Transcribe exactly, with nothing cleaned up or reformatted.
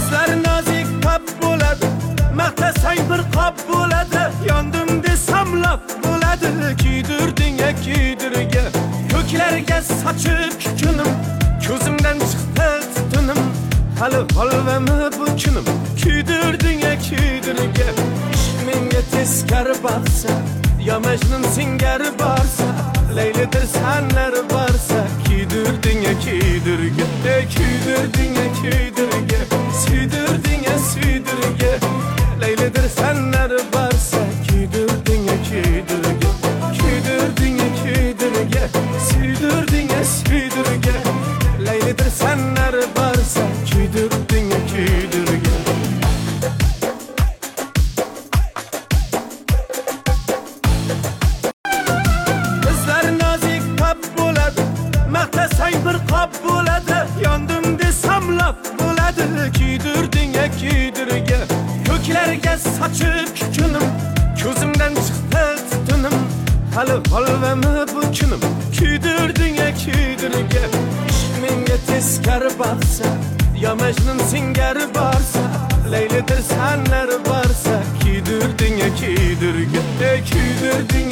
Gözler nazik kap bo'ladi, maqtasang bir qop bo'ladi. Yondim desam laf bo'ladi, kiydirding ya kiydirga. Ko'klarga sochib kunim, ko'zimdan chiqdi tutunim. Hali holvami bu kunim, kiydirding ya kiydirga. Ishq menga teskari borsa, yo Majnun singari borsa, Laylidir sanlar borsa, kiydirding ya kiydirga. Kiydirding ya kiydirga, suydirding ya suydirga. Laylidir sanlar borsa, kiydirding ya kiydirga. Kiydirding ya kiydirga, suydirding ya suydirga. Laylidir sanlar borsa, kiydirding ya kiydirga. Bizlar nazik qop bo'ladi, maqtasang bir qop bo'ladi. Yondim desam laf bo'ladi, kiydirding ya kiydirga. Ko'klarga sochib kunim, ko'zimdan chiqdi tutunim. Hali holvami bu kunim, kiydirding ya kiydirga. Ishq menga teskari borsa, yo Majnun singari borsa, Laylidir sanlar borsa, kiydirding ya kiydirga. Kiydirding